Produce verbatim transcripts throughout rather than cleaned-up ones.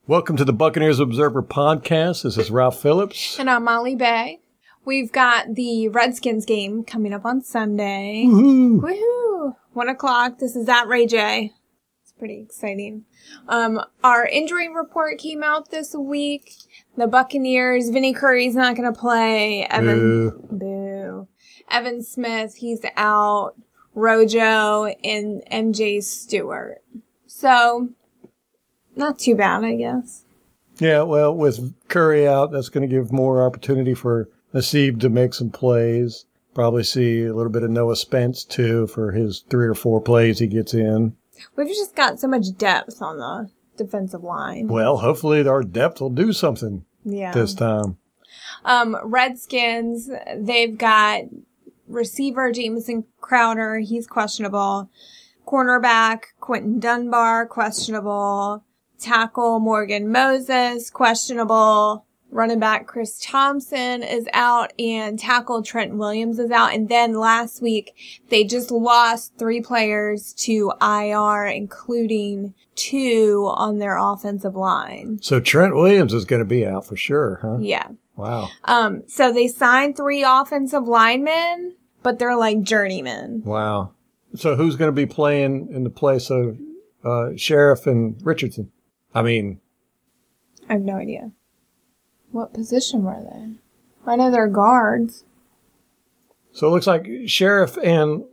Welcome to the Buccaneers Observer podcast. This is Ralph Phillips. And I'm Molly Bay. We've got the Redskins game coming up on Sunday. Woohoo! Woohoo! One o'clock. This is at Ray J. It's pretty exciting. Um, our injury report came out this week. The Buccaneers, Vinny Curry's not going to play. Evan, Boo. boo. Evan Smith, he's out. Rojo and M J Stewart. So, not too bad, I guess. Yeah, well, with Curry out, that's going to give more opportunity for Nassib to make some plays. Probably see a little bit of Noah Spence, too, for his three or four plays he gets in. We've just got so much depth on the defensive line. Well, hopefully our depth will do something yeah. this time. Um, Redskins, they've got receiver Jamison Crowder, he's questionable. Cornerback Quentin Dunbar, questionable. Tackle Morgan Moses, questionable. Running back Chris Thompson is out, and tackle Trent Williams is out. And then last week, they just lost three players to I R, including two on their offensive line. So Trent Williams is going to be out for sure, huh? Yeah. Wow. Um, so they signed three offensive linemen, but they're like journeymen. Wow. So who's going to be playing in the place of uh, Sheriff and Richardson? I mean, I have no idea. What position were they? I know they're guards. So it looks like Sheriff and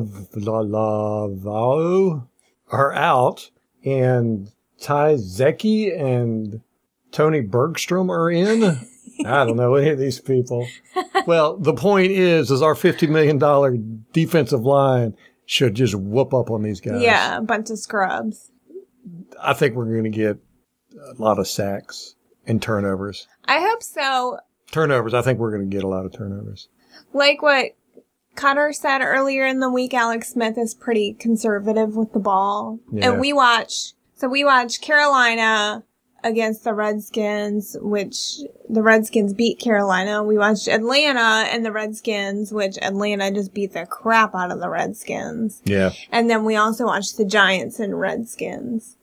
Lavao are out, and Ty Zeki and Tony Bergstrom are in. I don't know any of these people. Well, the point is, is our fifty million dollars defensive line should just whoop up on these guys. Yeah, a bunch of scrubs. I think we're going to get a lot of sacks and turnovers. I hope so. Turnovers. I think we're going to get a lot of turnovers. Like what Cutter said earlier in the week, Alex Smith is pretty conservative with the ball. Yeah. And we watch, so we watch Carolina against the Redskins, which the Redskins beat Carolina. We watched Atlanta and the Redskins, which Atlanta just beat the crap out of the Redskins. Yeah. And then we also watched the Giants and Redskins.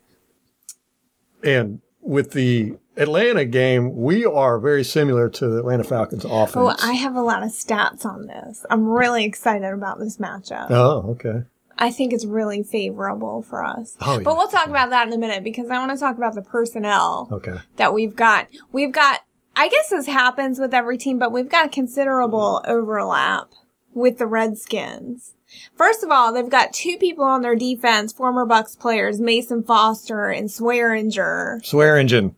And with the Atlanta game, we are very similar to the Atlanta Falcons offense. Oh, I have a lot of stats on this. I'm really excited about this matchup. Oh, okay. I think it's really favorable for us. Oh, yeah. But we'll talk about that in a minute because I want to talk about the personnel Okay. that we've got. We've got, I guess this happens with every team, but we've got considerable overlap with the Redskins. First of all, they've got two people on their defense, former Bucs players, Mason Foster and Swearinger. Swearingen.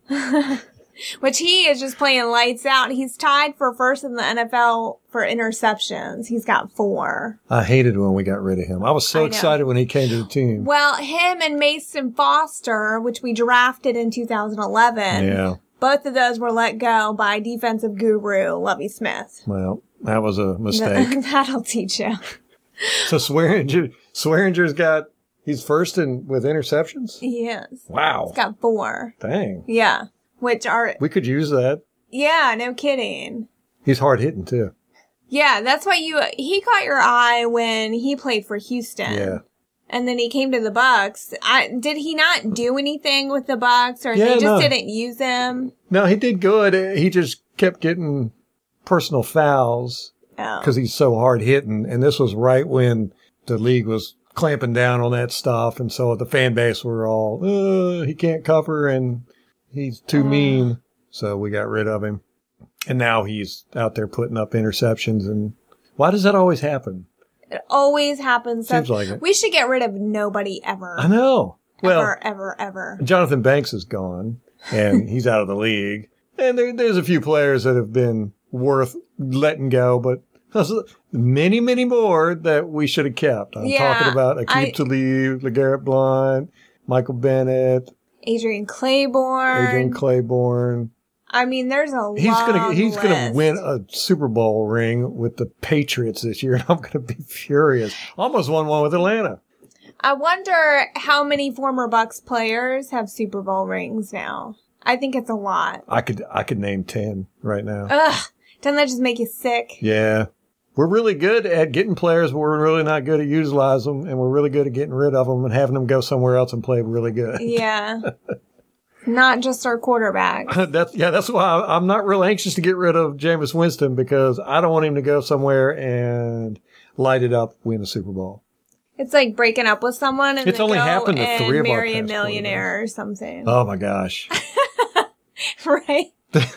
Which he is just playing lights out. He's tied for first in the N F L for interceptions. He's got four. I hated when we got rid of him. I was so I know. excited when he came to the team. Well, him and Mason Foster, which we drafted in two thousand eleven. Yeah. Both of those were let go by defensive guru Lovie Smith. Well, that was a mistake. That'll teach you. So Swearinger, Swearinger's got, he's first in with interceptions? He is. Wow. He's got four. Dang. Yeah. Which are, We could use that. yeah, no kidding. He's hard hitting too. Yeah, that's why you, he caught your eye when he played for Houston. Yeah. And then he came to the Bucs. I, did he not do anything with the Bucs, or Yeah, they just no. didn't use him? No, he did good. He just kept getting personal fouls Oh. because he's so hard hitting. And this was right when the league was clamping down on that stuff. And so the fan base were all, uh, he can't cover and he's too Uh. mean. So we got rid of him. And now he's out there putting up interceptions. And why does that always happen? It always happens. Seems So like it. we should get rid of nobody ever. I know. Well, ever, ever, ever. Jonathan Banks is gone and he's out of the league. And there, there's a few players that have been worth letting go, but there's many, many more that we should have kept. I'm Yeah, talking about Aqib I- Talib, LeGarrette Blount, Michael Bennett, Adrian Claiborne. Adrian Claiborne. I mean, there's a He's long gonna he's gonna list. win a Super Bowl ring with the Patriots this year, and I'm gonna be furious. Almost won one with Atlanta. I wonder how many former Bucs players have Super Bowl rings now. I think it's a lot. I could I could name ten right now. Ugh. Doesn't that just make you sick? Yeah. We're really good at getting players, but we're really not good at utilizing them, and we're really good at getting rid of them and having them go somewhere else and play really good. Yeah. Not just our quarterback. That's yeah. That's why I'm not real anxious to get rid of Jameis Winston, because I don't want him to go somewhere and light it up, win the Super Bowl. It's like breaking up with someone and it's then only go happened to and three of our marry a past millionaire or something. Oh my gosh! Right?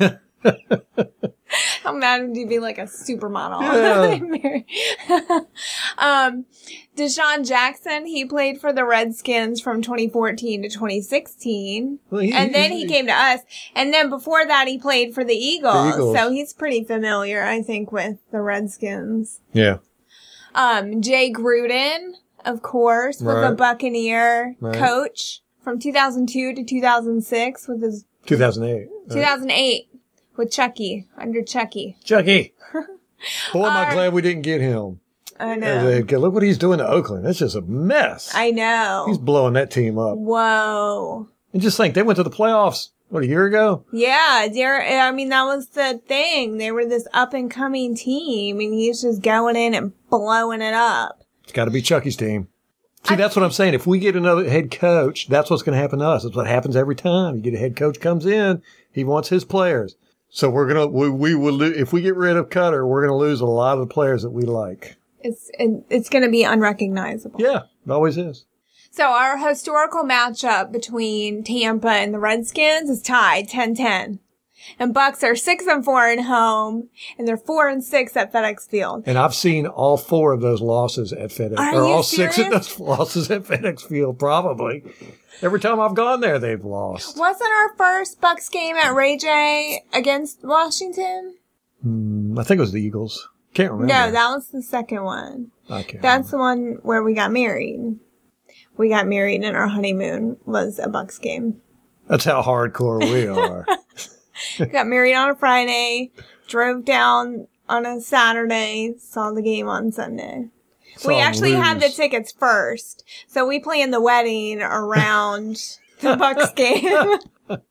How mad would you be, like a supermodel? Yeah. um, Deshaun Jackson, he played for the Redskins from twenty fourteen to twenty sixteen. Well, he, and then he, he came to us. And then before that, he played for the Eagles. The Eagles. So he's pretty familiar, I think, with the Redskins. Yeah. Um, Jay Gruden, of course, was Right. a Buccaneer Right. coach from two thousand two to two thousand six with his two thousand eight. two thousand eight with Chucky, under Chucky. Chucky. Boy, am I Our- glad we didn't get him. I And know. they- Look what he's doing to Oakland. It's just a mess. I know. He's blowing that team up. Whoa. And just think, they went to the playoffs, what, a year ago? Yeah, there, I mean, that was the thing. They were this up and coming team, and he's just going in and blowing it up. It's got to be Chucky's team. See, I- that's what I'm saying. If we get another head coach, that's what's going to happen to us. That's what happens every time. You get a head coach comes in, he wants his players. So we're going to, we, we will, lo- if we get rid of Cutter, we're going to lose a lot of the players that we like. It's it, it's going to be unrecognizable. Yeah, it always is. So our historical matchup between Tampa and the Redskins is tied ten ten. And Bucks are six and four at home, and they're four and six at FedEx Field. And I've seen all four of those losses at FedEx. Are or you all six of serious? those losses at FedEx Field, probably. Every time I've gone there, they've lost. Wasn't our first Bucks game at Ray J against Washington? Mm, I think it was the Eagles. Can't remember. No, that was the second one. I can't That's remember. the one where we got married. We got married and our honeymoon was a Bucks game. That's how hardcore we are. We got married on a Friday, drove down on a Saturday, saw the game on Sunday. Saw we 'em actually had the lose. tickets first, so we planned the wedding around the Bucks game.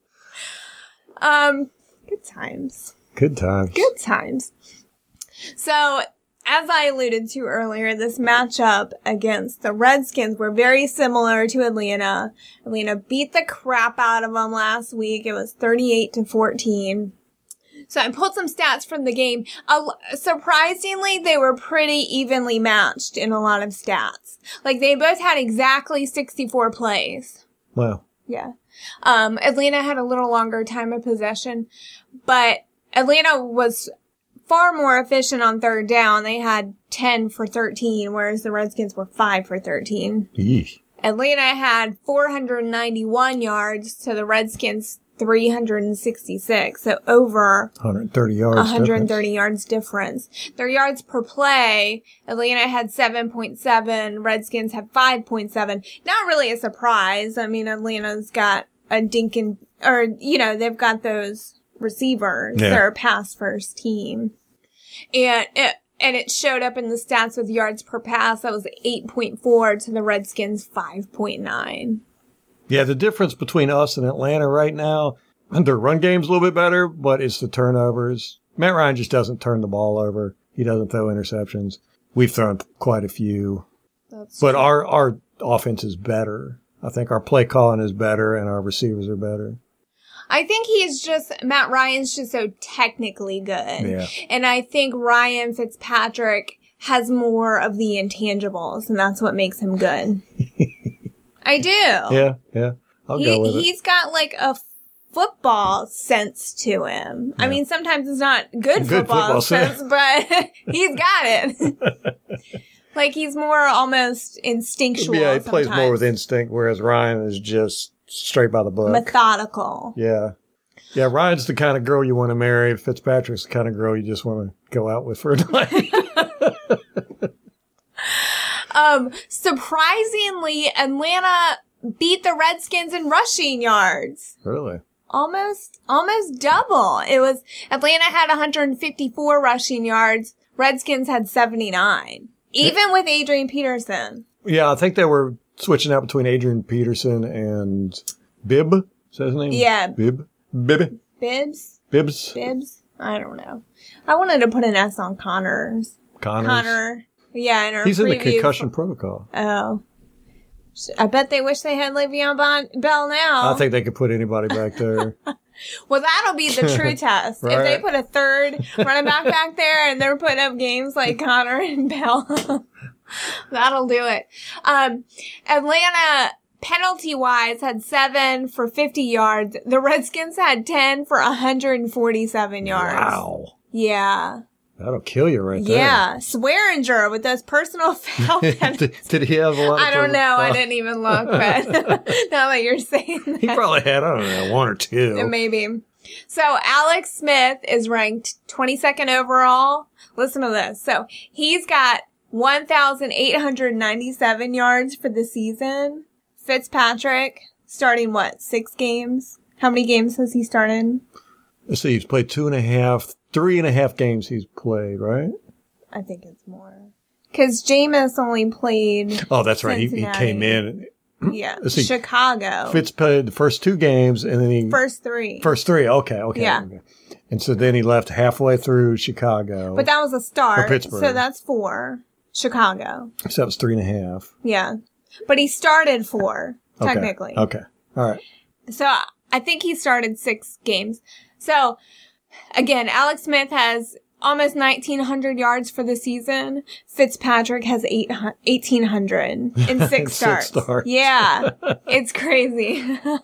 um, good times. Good times. Good times. So, as I alluded to earlier, this matchup against the Redskins were very similar to Atlanta. Atlanta beat the crap out of them last week. It was thirty-eight to fourteen. So I pulled some stats from the game. Uh, surprisingly, they were pretty evenly matched in a lot of stats. Like, they both had exactly sixty-four plays. Well, Yeah. Um, Atlanta had a little longer time of possession, but Atlanta was far more efficient on third down. They had ten for thirteen, whereas the Redskins were five for thirteen. eesh. Atlanta had four hundred ninety-one yards to the Redskins three hundred sixty-six, so over one hundred thirty yards. one hundred thirty difference. yards difference. Their yards per play, Atlanta had seven point seven, Redskins had five point seven. Not really a surprise. I mean, Atlanta's got a dinkin', or, you know, they've got those receivers. Yeah. They're a pass first team. And it, and it showed up in the stats with yards per pass. That was eight point four to the Redskins five point nine. Yeah, the difference between us and Atlanta right now, their run game's a little bit better, but it's the turnovers. Matt Ryan just doesn't turn the ball over. He doesn't throw interceptions. We've thrown quite a few. That's But our, our offense is better. I think our play calling is better and our receivers are better. I think he's just, Matt Ryan's just so technically good. Yeah. And I think Ryan Fitzpatrick has more of the intangibles, and that's what makes him good. I do. Yeah, yeah. I'll he, go with it. He's got like a football sense to him. I Yeah. mean, sometimes it's not good, Good football, football sense, sense. but he's got it. Like, he's more almost instinctual. Yeah, he plays more sometimes. with instinct, whereas Ryan is just straight by the book. Methodical. Yeah. Yeah, Ryan's the kind of girl you want to marry. Fitzpatrick's the kind of girl you just want to go out with for a night. Um, surprisingly, Atlanta beat the Redskins in rushing yards. Really? Almost, almost double. It was, Atlanta had one hundred fifty-four rushing yards. Redskins had seventy-nine. Even with Adrian Peterson. Yeah, I think they were switching out between Adrian Peterson and Bibb. Is that his name? Yeah. Bibb? Bibby? Bibbs? Bibbs? Bibbs? I don't know. I wanted to put an S on Connors. Connors. Connor. Yeah, in our He's in the preview concussion for- protocol. Oh. I bet they wish they had Le'Veon bon- Bell now. I think they could put anybody back there. Well, that'll be the true test. Right. If they put a third running back back there and they're putting up games like Connor and Bell, that'll do it. Um, Atlanta, penalty-wise, had seven for fifty yards. The Redskins had ten for one hundred forty-seven yards. Wow. Yeah. That'll kill you right there. Yeah. Swearinger with those personal foul penalties. did, did he have a lot of I don't personal know. I foul? didn't even look, but now that you're saying that. He probably had, I don't know, one or two. Maybe. So Alex Smith is ranked twenty-second overall. Listen to this. So he's got one thousand eight hundred ninety-seven yards for the season. Fitzpatrick starting what? Six games? How many games has he started? Let's see, he's played two and a half, three and a half games he's played, right? I think it's more. Because Jameis only played. Oh, that's right. He, he Cincinnati. came in. Yeah. Let's see. Chicago. Fitz played the first two games and then he. First three. First three. Okay. Okay. Yeah. Okay. And so then he left halfway through Chicago. But that was a start. Or Pittsburgh. So that's four. Chicago. So that was three and a half. Yeah. But he started four, Okay. technically. Okay. All right. So I think he started six games. So again, Alex Smith has almost nineteen hundred yards for the season. Fitzpatrick has eight, eighteen hundred in six Six starts. starts. Yeah. It's crazy.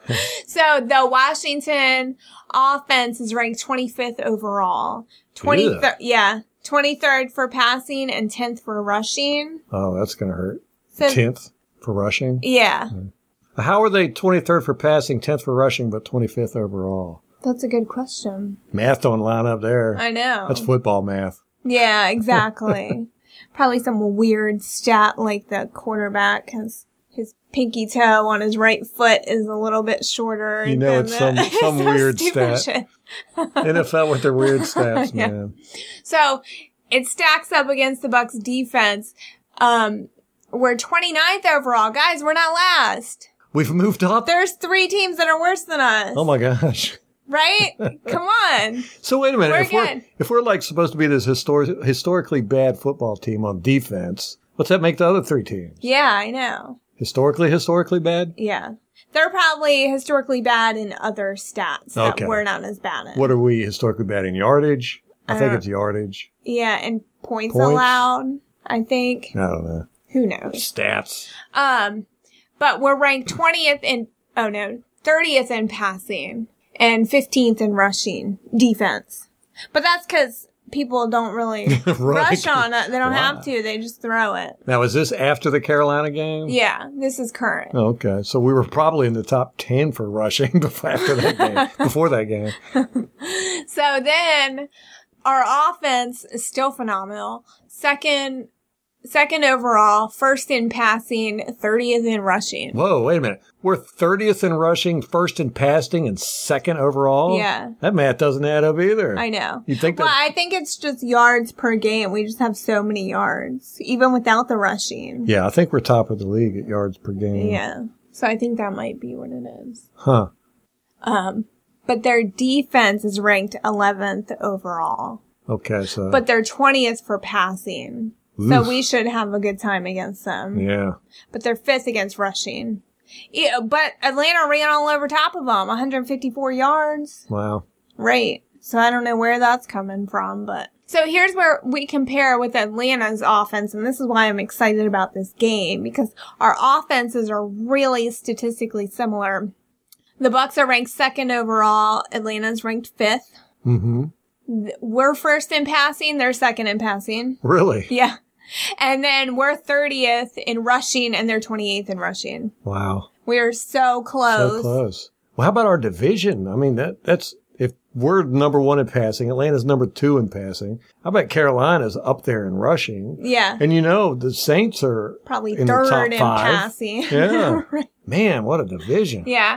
So the Washington offense is ranked twenty-fifth overall. twenty-third, yeah. twenty-third for passing and tenth for rushing. Oh, that's going to hurt. So, tenth for rushing. yeah. How are they twenty-third for passing, tenth for rushing, but twenty-fifth overall? That's a good question. Math don't line up there. I know. That's football math. Yeah, exactly. Probably some weird stat like the quarterback has his pinky toe on his right foot is a little bit shorter. You know, than it's some, the- some weird stupid stat. shit. N F L with their weird stats, Yeah. man. So it stacks up against the Bucs defense. Um, we're twenty-ninth overall. Guys, we're not last. We've moved up. There's three teams that are worse than us. Oh my gosh. Right? Come on. So wait a minute. We're if we're good. if we're like supposed to be this histor- historically bad football team on defense, what's that make the other three teams? Yeah, I know. Historically, historically bad? Yeah. They're probably historically bad in other stats that Okay. we're not as bad in. What are we historically bad in yardage? I, I think don't- it's yardage. Yeah, and points, Points? allowed, I think. I don't know. Who knows? Stats. Um, but we're ranked twentieth in, oh no, thirtieth in passing and fifteenth in rushing defense. But that's because people don't really Right. rush on it. They don't Wow. have to. They just throw it. Now, is this after the Carolina game? Yeah, this is current. Oh, okay. So we were probably in the top ten for rushing before after that game, before that game. So then our offense is still phenomenal. Second, second overall, first in passing, thirtieth in rushing. Whoa, wait a minute. We're thirtieth in rushing, first in passing, and second overall? Yeah. That math doesn't add up either. I know. You think that? Well, I think it's just yards per game. We just have so many yards, even without the rushing. Yeah, I think we're top of the league at yards per game. Yeah. So I think that might be what it is. Huh. Um, but their defense is ranked eleventh overall. Okay, so. But they're twentieth for passing. So Oof. we should have a good time against them. Yeah. But they're fifth against rushing. Yeah, but Atlanta ran all over top of them, one hundred fifty-four yards. Wow. Right. So I don't know where that's coming from, but. So here's where we compare with Atlanta's offense, and this is why I'm excited about this game, because our offenses are really statistically similar. The Bucs are ranked second overall. Atlanta's ranked fifth. Mm-hmm. We're first in passing. They're second in passing. Really? Yeah. And then we're thirtieth in rushing, and they're twenty-eighth in rushing. Wow. We're so close. So close. Well, how about our division? I mean, that that's if we're number one in passing, Atlanta's number two in passing. I bet Carolina's up there in rushing. Yeah. And you know, the Saints are Probably in the top third in five. passing. Yeah. Right. Man, what a division. Yeah.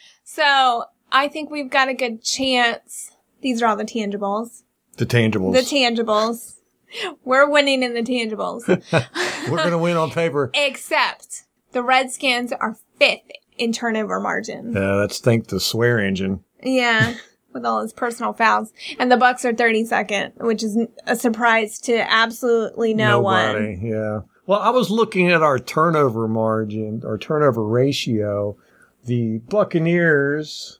So I think we've got a good chance. These are all the tangibles. The tangibles. The tangibles. We're winning in the tangibles. We're going to win on paper. Except the Redskins are fifth in turnover margin. Uh, let's thank the swear engine. Yeah. With all his personal fouls. And the Bucs are thirty-second, which is a surprise to absolutely no Nobody. one. Yeah. Well, I was looking at our turnover margin, our turnover ratio. The Buccaneers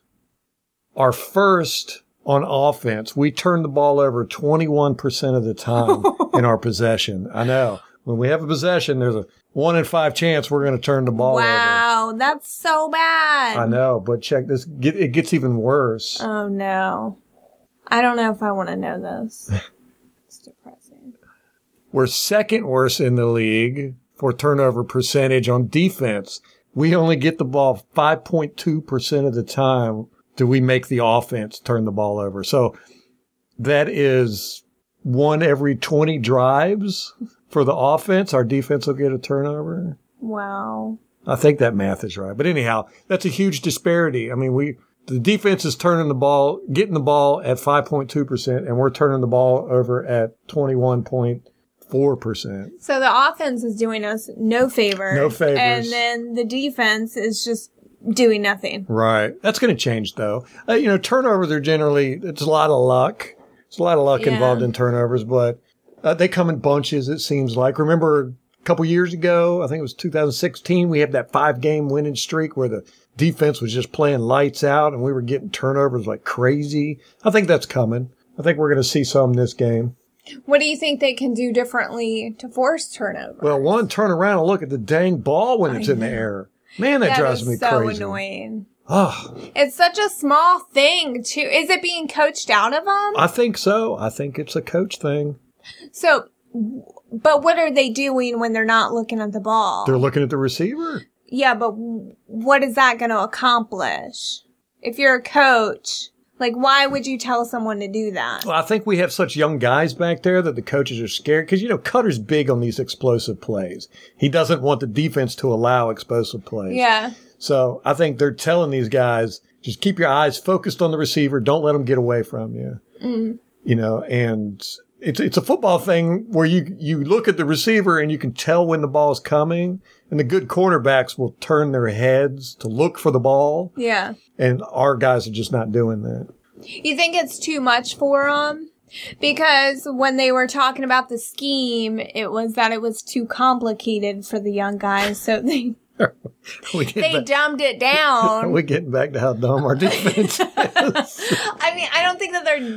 are first on offense. We turn the ball over twenty-one percent of the time in our possession. I know. When we have a possession, there's a one in five chance we're going to turn the ball over. Wow, that's so bad. I know, but check this. It gets even worse. Oh, no. I don't know if I want to know this. It's depressing. We're second worst in the league for turnover percentage on defense. We only get the ball five point two percent of the time do we make the offense turn the ball over. So that is one every twenty drives for the offense. Our defense will get a turnover. Wow. I think that math is right. But anyhow, that's a huge disparity. I mean, we the defense is turning the ball, getting the ball at five point two percent, and we're turning the ball over at twenty-one point four percent. So the offense is doing us no favor. No favors. And then the defense is just doing nothing. Right. That's going to change, though. Uh, you know, turnovers are generally, it's a lot of luck. There's a lot of luck Yeah. involved in turnovers, but uh, they come in bunches, it seems like. Remember a couple years ago, I think it was two thousand sixteen, we had that five-game winning streak where the defense was just playing lights out and we were getting turnovers like crazy. I think that's coming. I think we're going to see some this game. What do you think they can do differently to force turnover? Well, one, turn around and look at the dang ball when it's I in the know. air. Man, that, that drives is me so crazy. annoying. Oh, It's such a small thing, too. Is it being coached out of them? I think so. I think it's a coach thing. So, but what are they doing when they're not looking at the ball? They're looking at the receiver. Yeah, but what is that going to accomplish? If you're a coach, like, why would you tell someone to do that? Well, I think we have such young guys back there that the coaches are scared because, you know, Cutter's big on these explosive plays. He doesn't want the defense to allow explosive plays. Yeah. So I think they're telling these guys, just keep your eyes focused on the receiver. Don't let them get away from you. Mm. You know, and it's it's a football thing where you, you look at the receiver and you can tell when the ball is coming. And the good cornerbacks will turn their heads to look for the ball. Yeah. And our guys are just not doing that. You think it's too much for them? Because when they were talking about the scheme, it was that it was too complicated for the young guys, so they we get they back, dumbed it down. we're getting back to how dumb our defense is. I mean, I don't think that they're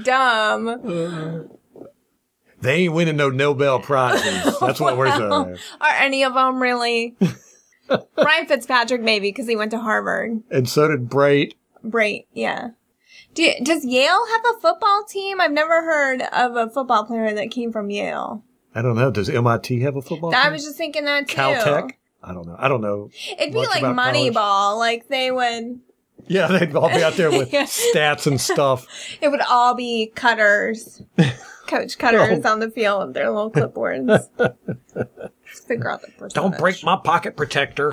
dumb. They ain't winning no Nobel Prizes. That's what we're saying. Are any of them really? Ryan Fitzpatrick, maybe, because he went to Harvard. And so did Brait. Brait, yeah. Do, does Yale have a football team? I've never heard of a football player that came from Yale. I don't know. Does M I T have a football team? I was just thinking that, too. Caltech? I don't know. I don't know. It'd be much like about college. Moneyball. Like, they would... Yeah, they'd all be out there with Yeah. stats and stuff. It would all be cutters. Coach cutters Oh. on the field with their little clipboards. Figure out the percentage. Don't break my pocket protector.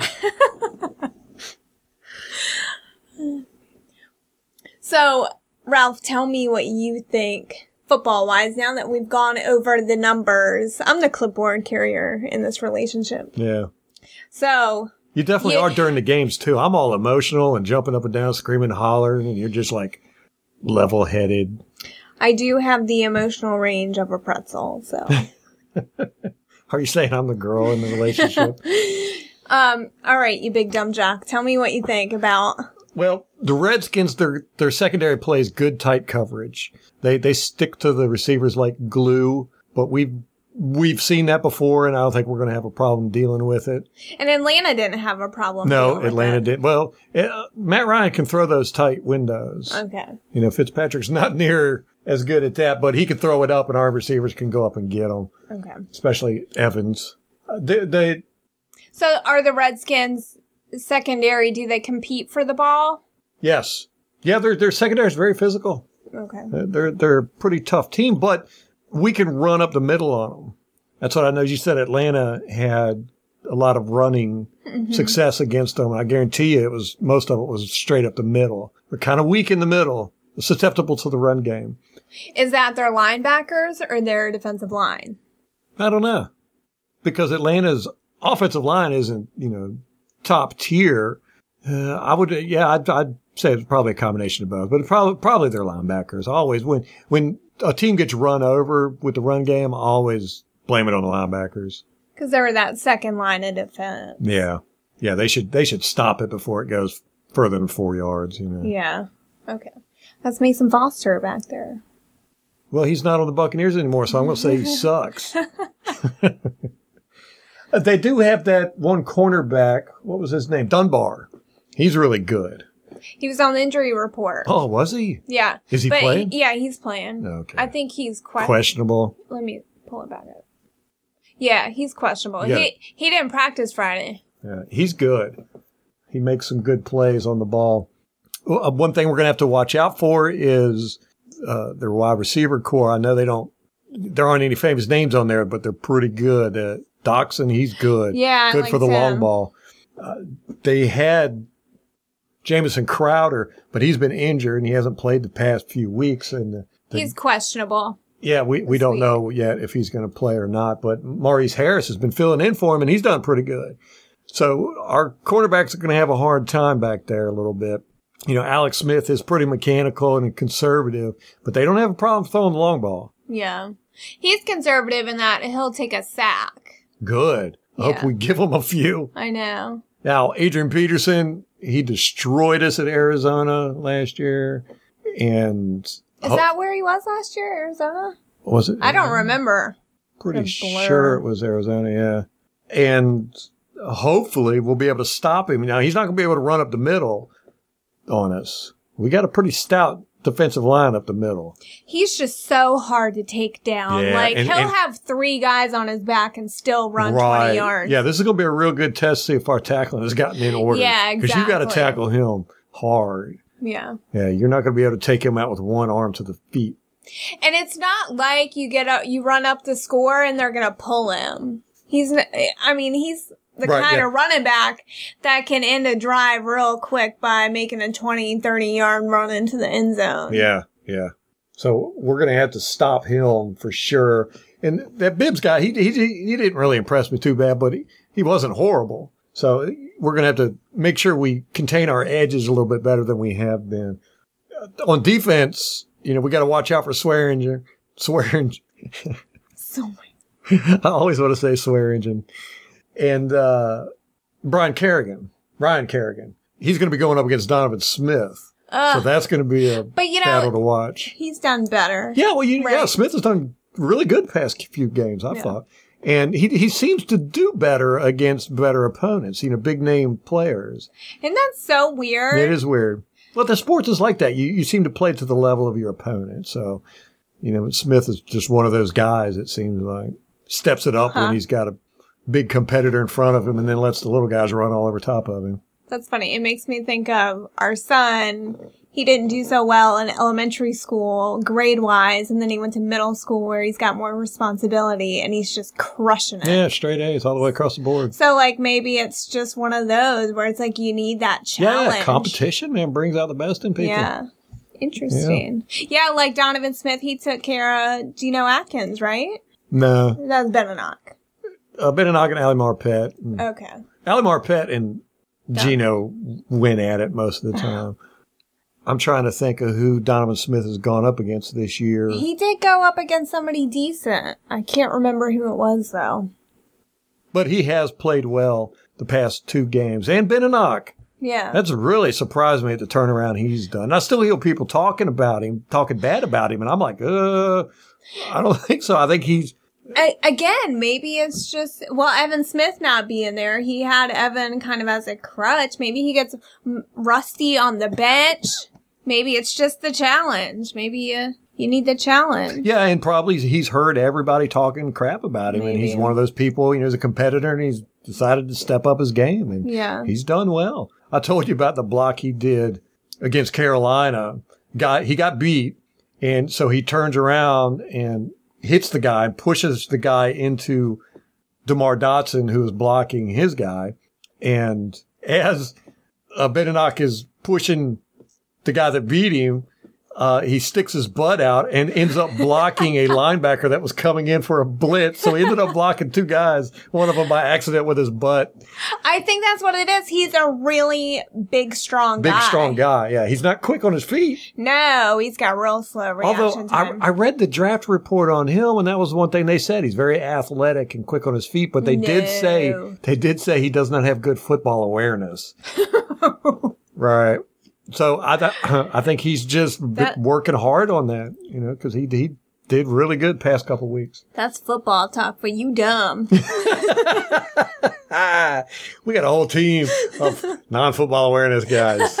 So, Ralph, tell me what you think football-wise now that we've gone over the numbers. I'm the clipboard carrier in this relationship. Yeah. So, You definitely Yeah. are during the games, too. I'm all emotional and jumping up and down, screaming and hollering, and you're just like level-headed. I do have the emotional range of a pretzel, so. Are you saying I'm the girl in the relationship? um, all right, you big dumb jock. Tell me what you think about... Well, the Redskins, their their secondary plays good tight coverage. They they stick to the receivers like glue, but we've we've seen that before, and I don't think we're going to have a problem dealing with it. And Atlanta didn't have a problem. No, dealing with Atlanta it. did. Well, uh, Matt Ryan can throw those tight windows. Okay. You know, Fitzpatrick's not near as good at that, but he can throw it up, and our receivers can go up and get them, Okay. especially Evans. Uh, they, they So are the Redskins secondary, do they compete for the ball? yes. Yeah, their their secondary is very physical. Okay. They're they're a pretty tough team, but we can run up the middle on them. That's what I know. You said Atlanta had a lot of running Mm-hmm. success against them. I guarantee you, it was most of it was straight up the middle. They're kind of weak in the middle, susceptible to the run game. Is that their linebackers or their defensive line? I don't know, because Atlanta's offensive line isn't, you know, top tier. Uh, I would, yeah, I'd, I'd say it's probably a combination of both, but probably probably their linebackers. Always when when a team gets run over with the run game, I always blame it on the linebackers. Because they were that second line of defense. Yeah. Yeah, they should they should stop it before it goes further than four yards, you know. Yeah. Okay. That's Mason Foster back there. Well, he's not on the Buccaneers anymore, so I'm going to say he sucks. They do have that one cornerback. What was his name? Dunbar. He's really good. He was on the injury report. Oh, was he? Yeah. Is he but playing? He, yeah, he's playing. Okay. I think he's que- questionable. Let me pull it back up. Yeah, he's questionable. Yeah. He he didn't practice Friday. Yeah, he's good. He makes some good plays on the ball. Well, one thing we're going to have to watch out for is uh, their wide receiver core. I know they don't. There aren't any famous names on there, but they're pretty good. Uh, Doxson, he's good. Yeah, good I for the liked long him. ball. Uh, they had Jamison Crowder, but he's been injured and he hasn't played the past few weeks. And the, the, He's questionable. yeah, we, we don't week. know yet if he's going to play or not. But Maurice Harris has been filling in for him, and he's done pretty good. So our cornerbacks are going to have a hard time back there a little bit. You know, Alex Smith is pretty mechanical and conservative, but they don't have a problem throwing the long ball. Yeah. He's conservative in that he'll take a sack. Good. I hope Yeah. we give him a few. I know. Now, Adrian Peterson, he destroyed us at Arizona last year. And Is that where he was last year, Arizona? was it? I don't remember. Pretty It's a blur. sure it was Arizona, yeah. And hopefully we'll be able to stop him. Now, he's not going to be able to run up the middle on us. We got a pretty stout defensive line up the middle. He's just so hard to take down. Yeah, like, and- he'll and- have three guys on his back and still run twenty yards. Yeah, this is going to be a real good test to see if our tackling has gotten in order. Yeah, Because you got to exactly. tackle him hard. Yeah. Yeah, you're not going to be able to take him out with one arm to the feet. And it's not like you get up, you run up the score and they're going to pull him. He's, n- I mean, he's the Right, kind yeah. of running back that can end a drive real quick by making a twenty, thirty yard run into the end zone. Yeah, yeah. So we're going to have to stop him for sure. And that Bibbs guy, he he he didn't really impress me too bad, but he, he wasn't horrible. So we're going to have to make sure we contain our edges a little bit better than we have been. Uh, on defense, you know, we got to watch out for Swearinger. Swearinger. So I always want to say Swearinger. And uh, Brian Kerrigan. Brian Kerrigan. He's going to be going up against Donovan Smith. Ugh. So that's going to be a But you know, battle to watch. he's done better. Yeah, well, you, yeah, Right. Smith has done really good the past few games, I Yeah. thought. And he he seems to do better against better opponents, you know, big name players. Isn't that so weird? It is weird. Well, the sports is like that. You you seem to play to the level of your opponent. So, you know, Smith is just one of those guys, it seems like. Steps it up Huh. when he's got a big competitor in front of him and then lets the little guys run all over top of him. That's funny. It makes me think of our son. He didn't do so well in elementary school, grade-wise, and then he went to middle school where he's got more responsibility, and he's just crushing it. Yeah, straight A's all the way across the board. So, like, maybe it's just one of those where it's like you need that challenge. Yeah, competition, man, brings out the best in people. Yeah. Interesting. Yeah. like Donovan Smith, he took care of Geno Atkins, right? No. That was Beninock. Uh, Beninock and Ali Marpet. And Okay. Ali Marpet and Gino win at it most of the time. I'm trying to think of who Donovan Smith has gone up against this year. He did go up against somebody decent. I can't remember who it was, though. But he has played well the past two games. And Beninock. Yeah. That's really surprised me at the turnaround he's done. I still hear people talking about him, talking bad about him, and I'm like, uh, I don't think so. I think he's I, again, maybe it's just, well, Evan Smith not being there. He had Evan kind of as a crutch. Maybe he gets m- rusty on the bench. Maybe it's just the challenge. Maybe you, you need the challenge. Yeah, and probably he's heard everybody talking crap about him, and he's Maybe. one of those people, you know, he's a competitor, and he's decided to step up his game, and Yeah. he's done well. I told you about the block he did against Carolina. Guy, he got beat, and so he turns around and hits the guy, pushes the guy into DeMar Dotson, who is blocking his guy, and as uh, Beninock is pushing the guy that beat him, uh, he sticks his butt out and ends up blocking a linebacker that was coming in for a blitz. So he ended up blocking two guys, one of them by accident with his butt. I think that's what it is. He's a really big, strong Big, guy. strong guy. Yeah, he's not quick on his feet. No, he's got real slow reaction Although I, time. I read the draft report on him, and that was one thing they said. He's very athletic and quick on his feet, but they No. did say they did say he does not have good football awareness. Right. So I th- I think he's just That- working hard on that, you know, because he he did really good past couple weeks. That's football talk for you dumb. Ah, we got a whole team of non-football awareness guys.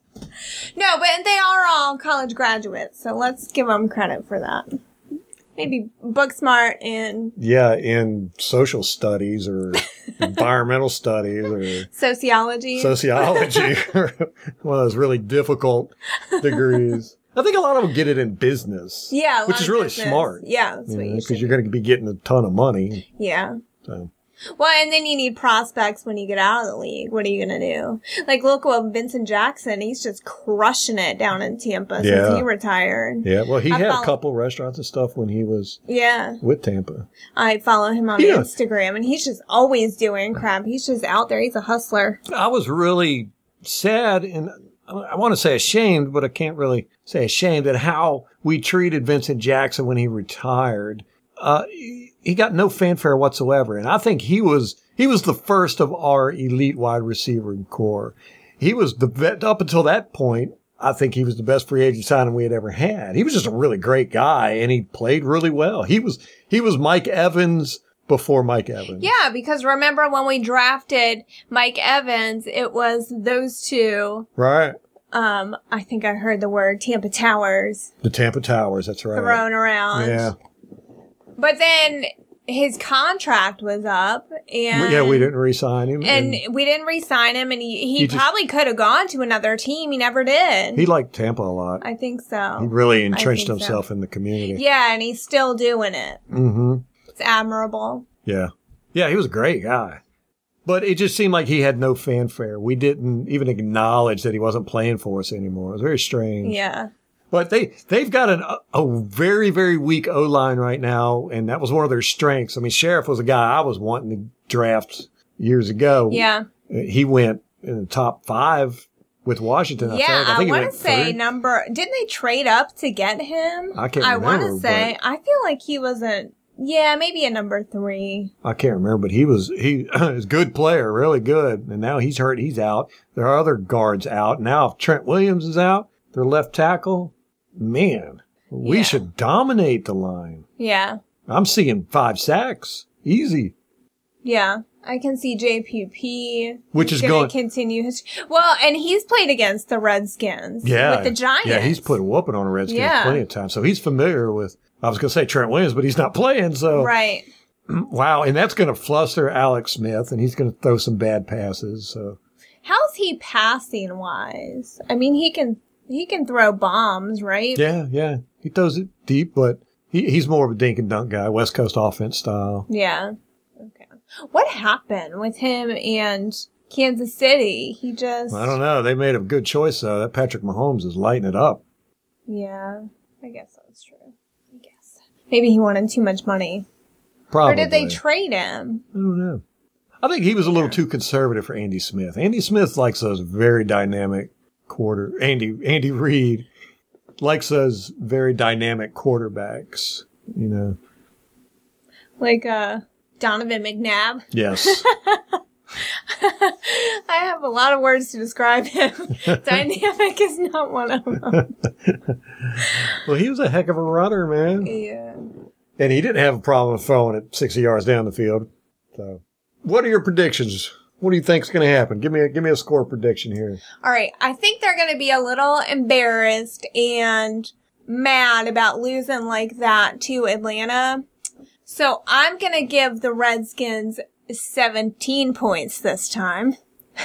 No, but they are all college graduates, so let's give them credit for that. Maybe book smart and Yeah, in social studies or environmental studies or sociology. sociology, one of those really difficult degrees. I think a lot of them get it in business. yeah, a lot which is of really business. smart. Yeah, that's what you Because should. you're going to be getting a ton of money. Yeah. So. Well, and then you need prospects when you get out of the league. What are you going to do? Like, look what Vincent Jackson, he's just crushing it down in Tampa Yeah. since he retired. Yeah, well, he I had follow- a couple restaurants and stuff when he was Yeah. with Tampa. I follow him on Yeah. Instagram, and he's just always doing crap. He's just out there. He's a hustler. I was really sad and I want to say ashamed, but I can't really say ashamed at how we treated Vincent Jackson when he retired. Uh, he got no fanfare whatsoever. And I think he was, he was the first of our elite wide receiver core. He was the vet up until that point. I think he was the best free agent signing we had ever had. He was just a really great guy and he played really well. He was, he was Mike Evans before Mike Evans. Yeah, because remember when we drafted Mike Evans, it was those two. Right. Um, I think I heard the word Tampa Towers The Tampa Towers. That's right. thrown around. Yeah. But then his contract was up, and Yeah, we didn't re-sign him. and we didn't re-sign him, and he, he, He just- probably could have gone to another team. He never did. He liked Tampa a lot. I think so. He really entrenched think so. himself in the community. Yeah, and he's still doing it. Mm-hmm. It's admirable. Yeah. Yeah, he was a great guy. But it just seemed like he had no fanfare. We didn't even acknowledge that he wasn't playing for us anymore. It was very strange. Yeah. But they, they've got an, a very, very weak O-line right now, and that was one of their strengths. I mean, Sheriff was a guy I was wanting to draft years ago. Yeah. He went in the top five with Washington, I Yeah, think. I, I, think he want went to say third. number. Didn't they trade up to get him? I can't I want remember, to say. I feel like he wasn't. Yeah, maybe a number three. I can't remember, but he was he is a good player, really good. And now he's hurt. He's out. There are other guards out. Now if Trent Williams is out, their left tackle, man, we Yeah. should dominate the line. Yeah. I'm seeing five sacks. Easy. Yeah. I can see J P P. Which is gonna going- continue his. Well, and he's played against the Redskins. Yeah. With the Giants. Yeah, he's put a whooping on the Redskins Yeah. plenty of times. So he's familiar with, I was going to say Trent Williams, but he's not playing. So, Right. wow. And that's going to fluster Alex Smith, and he's going to throw some bad passes. So, How's he passing wise? I mean, he can he can throw bombs, right? yeah, yeah. He throws it deep, but he, he's more of a dink and dunk guy, West Coast offense style. Yeah. Okay. What happened with him and Kansas City? He just. I don't know. They made a good choice, though. That Patrick Mahomes is lighting it up. Yeah. I guess that's true. I guess. Maybe he wanted too much money. Probably. Or did they trade him? I don't know. I think he was a little too conservative for Andy Smith. Andy Smith likes those very dynamic quarter. Andy Andy Reid likes those very dynamic quarterbacks. You know. Like uh, Donovan McNabb? Yes. I have a lot of words to describe him. Dynamic is not one of them. Well, he was a heck of a runner, man. Yeah. And he didn't have a problem throwing it sixty yards down the field. So, what are your predictions? What do you think's going to happen? Give me a give me a score prediction here. All right. I think they're going to be a little embarrassed and mad about losing like that to Atlanta. So I'm going to give the Redskins seventeen points this time.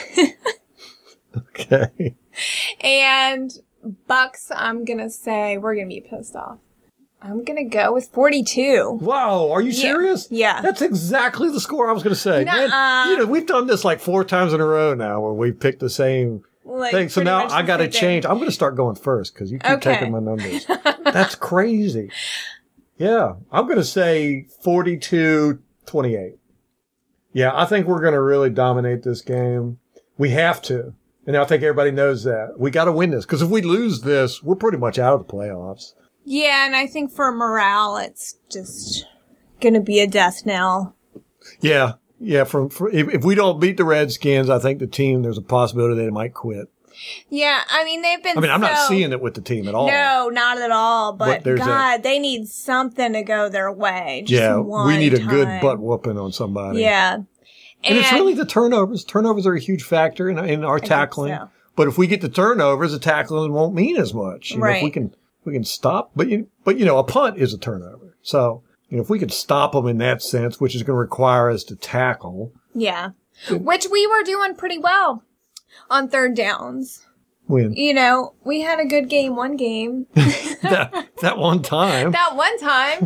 Okay. And Bucks, I'm going to say we're going to be pissed off. I'm going to go with forty-two. Wow, are you Yeah. serious? Yeah. That's exactly the score I was going to say. Man, Nuh-uh. you know, we've done this like four times in a row now where we picked the same Like, thing. So pretty now much I the got to same thing. change. I'm going to start going first because you keep Okay. taking my numbers. That's crazy. Yeah. I'm going to say forty-two twenty-eight. Yeah. I think we're going to really dominate this game. We have to. And I think everybody knows that. We got to win this because if we lose this, we're pretty much out of the playoffs. Yeah, and I think for morale, it's just going to be a death knell. Yeah. Yeah. From, from if, if we don't beat the Redskins, I think the team, there's a possibility they might quit. Yeah, I mean, they've been I mean, I'm so- not seeing it with the team at all. No, not at all. But But, there's God, they need something to go their way. Just Yeah. one We need a time. good butt whooping on somebody. Yeah. And, And it's really the turnovers. Turnovers are a huge factor in, in our think tackling. so. But if we get the turnovers, the tackling won't mean as much. You know, if we Right. can, we can stop. But you, but you know, a punt is a turnover. So you know, if we could stop them in that sense, which is going to require us to tackle. Yeah. Which we were doing pretty well on third downs. When You know, we had a good game one game. that that one time, That one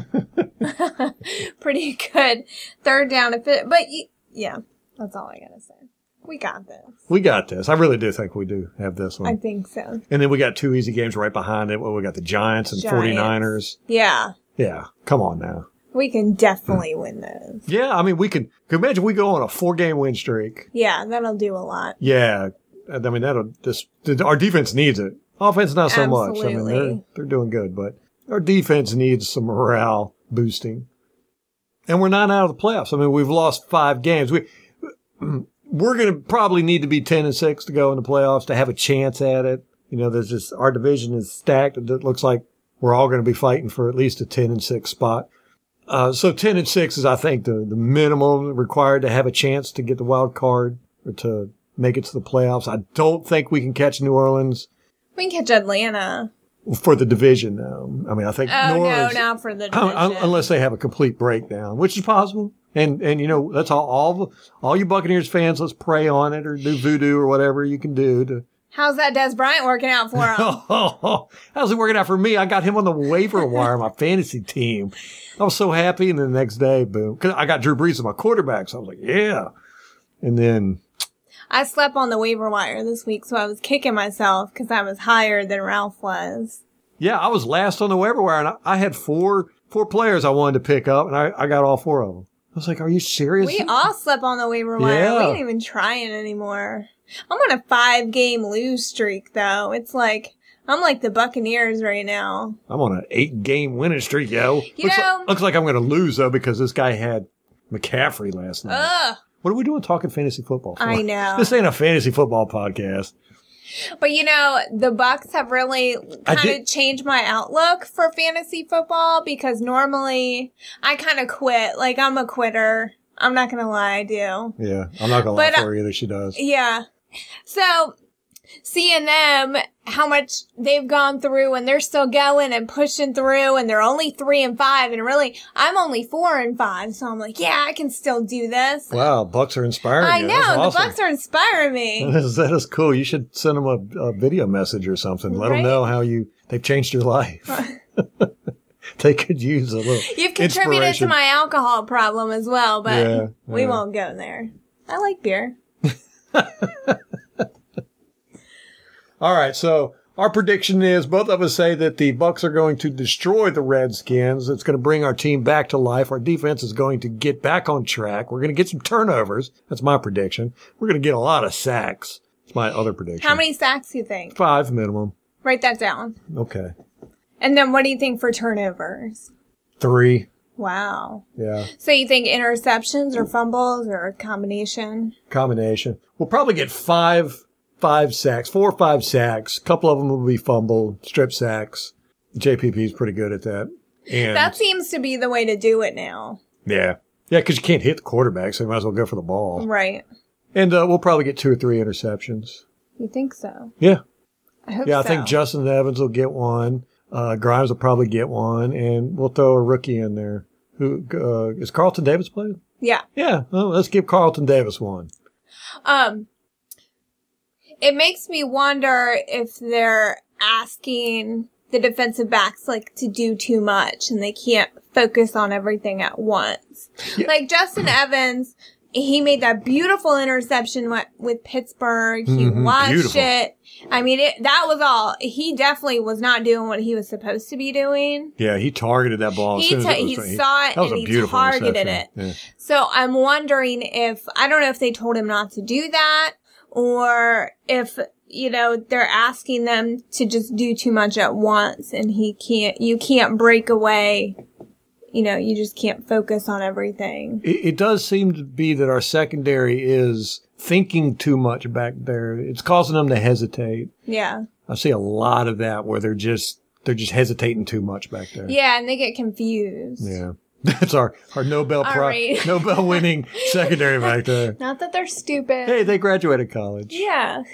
time. Pretty good third down. If it, but y- yeah, that's all I got to say. We got this. we got this. I really do think we do have this one. I think so. And then we got two easy games right behind it. Well, we got the Giants and Giants. 49ers. Yeah. Yeah, come on now. We can definitely win those. Yeah, I mean, we could, could imagine we go on a four game win streak. Yeah, that'll do a lot. Yeah. I mean, that'll just, our defense needs it. Offense, not so much. I mean, Absolutely. they're, they're doing good, but our defense needs some morale boosting. And we're not out of the playoffs. I mean, we've lost five games. We, we're going to probably need to be ten and six to go in the playoffs to have a chance at it. You know, there's just, our division is stacked. It looks like we're all going to be fighting for at least a ten and six spot. Uh, so ten and six is, I think, the, the minimum required to have a chance to get the wild card or to make it to the playoffs. I don't think we can catch New Orleans We can catch Atlanta. for the division, though. I mean, I think Oh, New no, Orleans, not for the un- division. un- unless they have a complete breakdown, which is possible. And, and, you know, that's all, all, all you Buccaneers fans, let's pray on it or do voodoo or whatever you can do to, How's that Des Bryant working out for him? how's it working out for me? I got him on the waiver wire, my fantasy team. I was so happy. And then the next day, boom, cause I got Drew Brees as my quarterback. So I was like, yeah. And then, I slept on the waiver wire this week, so I was kicking myself because I was higher than Ralph was. yeah, I was last on the waiver wire and I, I had four, four players I wanted to pick up and I, I got all four of them. I was like, are you serious? We all slept on the waiver wire. Yeah. We ain't even trying anymore. I'm on a five game lose streak, though. It's like, I'm like the Buccaneers right now. I'm on an eight game winning streak, yo. You looks, know- like, looks like I'm going to lose though because this guy had McCaffrey last night. Ugh. What are we doing talking fantasy football for? I know. This ain't a fantasy football podcast. But you know, the Bucks have really I kind did- of changed my outlook for fantasy football because normally I kind of quit. Like, I'm a quitter. I'm not going to lie, I do. Yeah, I'm not going to lie But, for her either. She does. Yeah. So, seeing them, how much they've gone through and they're still going and pushing through and they're only three and five and really, I'm only four and five. So I'm like, yeah, I can still do this. Wow, Bucks are inspiring I you. know. That's The awesome. Bucks are inspiring me. That is, that is cool. You should send them a, a video message or something. Let Right? them know how you they've changed your life. They could use a little. You've contributed to inspiration. my alcohol problem as well, but Yeah, we yeah. won't go there. I like beer. All right, so our prediction is both of us say that the Bucks are going to destroy the Redskins. It's going to bring our team back to life. Our defense is going to get back on track. We're going to get some turnovers. That's my prediction. We're going to get a lot of sacks. That's my other prediction. How many sacks do you think? Five minimum. Write that down. Okay. And then what do you think for turnovers? Three. Wow. Yeah. So you think interceptions or fumbles or a combination? Combination. We'll probably get five, five sacks, four or five sacks. A couple of them will be fumble, strip sacks. J P P is pretty good at that. And That seems to be the way to do it now. yeah. Yeah, because you can't hit the quarterback, so you might as well go for the ball. Right. And uh, we'll probably get two or three interceptions. You think so? Yeah. I hope Yeah, I so. think Justin Evans will get one. Uh, Grimes will probably get one. And we'll throw a rookie in there. Who uh, is Carlton Davis playing? Yeah. Yeah. Well, let's give Carlton Davis one. Um, it makes me wonder if they're asking the defensive backs like to do too much and they can't focus on everything at once. Yeah. Like Justin Evans he made that beautiful interception with, with Pittsburgh. He Mhm, watched beautiful. it. I mean, it, that was all. He definitely was not doing what he was supposed to be doing. Yeah, he targeted that ball. As He soon as ta- it was he thrown. saw it that was and a he beautiful targeted interception. it. Yeah. So I'm wondering if, I don't know if they told him not to do that or if, you know, they're asking them to just do too much at once and he can't, you can't break away. You know, you just can't focus on everything. It, it does seem to be that our secondary is thinking too much back there. It's causing them to hesitate. Yeah. I see a lot of that where they're just they're just hesitating too much back there. Yeah, and they get confused. Yeah. That's our, our Nobel All Prize, right. Nobel winning secondary back there. Not that they're stupid. Hey, they graduated college. Yeah.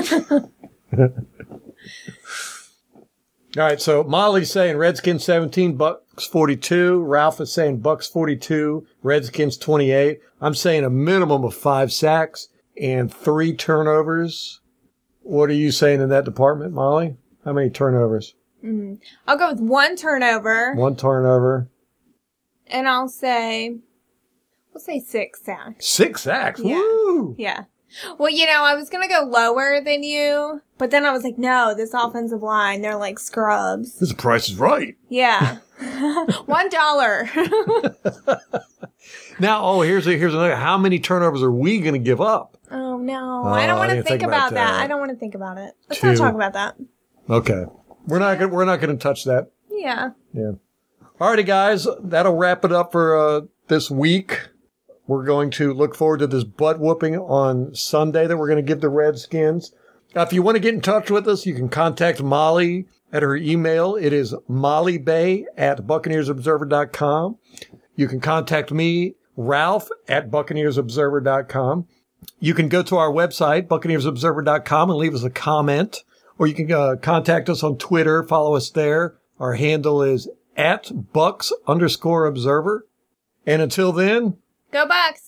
All right, so Molly's saying Redskins seventeen, Bucks forty-two. Ralph is saying Bucks forty-two, Redskins twenty-eight. I'm saying a minimum of five sacks and three turnovers. What are you saying in that department, Molly? How many turnovers? Mm. I'll go with one turnover, One turnover. and I'll say, we'll say six sacks. Six sacks. Yeah. Woo! Yeah. Well, you know, I was going to go lower than you, but then I was like, no, this offensive line, they're like scrubs. This price is right. Yeah. One dollar. Now, oh, here's a, here's another. How many turnovers are we going to give up? Oh, no. Oh, I don't I want to didn't think, think about about that. that. I don't want to think about it. Let's Two. not talk about that. Okay, we're not gonna, we're not going to touch that. Yeah. Yeah. Alrighty, guys, that'll wrap it up for uh, this week. We're going to look forward to this butt whooping on Sunday that we're going to give the Redskins. Uh, if you want to get in touch with us, you can contact Molly at her email. It is mollybay at buccaneers observer dot com. You can contact me, Ralph, at buccaneers observer dot com. You can go to our website, buccaneers observer dot com, and leave us a comment. Or you can uh, contact us on Twitter. Follow us there. Our handle is at bucks underscore observer. And until then, Go Bucks.